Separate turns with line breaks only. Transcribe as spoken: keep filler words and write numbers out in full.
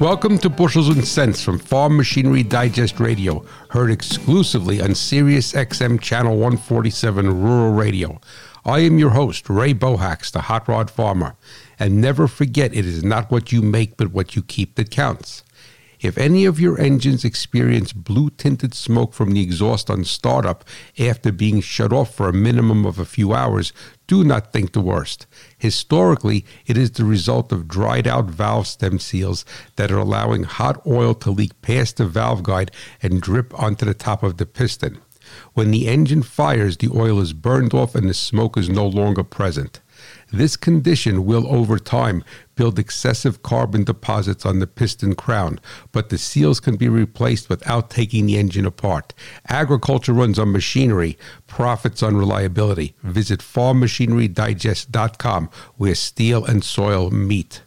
Welcome to Bushels and Cents from Farm Machinery Digest Radio, heard exclusively on Sirius X M Channel one forty-seven Rural Radio. I am your host, Ray Bohacs, the Hot Rod Farmer. And never forget, it is not what you make, but what you keep that counts. If any of your engines experience blue-tinted smoke from the exhaust on startup after being shut off for a minimum of a few hours, do not think the worst. Historically, it is the result of dried-out valve stem seals that are allowing hot oil to leak past the valve guide and drip onto the top of the piston. When the engine fires, the oil is burned off and the smoke is no longer present. This condition will, over time, build excessive carbon deposits on the piston crown, but the seals can be replaced without taking the engine apart. Agriculture runs on machinery, profits on reliability. Visit farm machinery digest dot com, where steel and soil meet.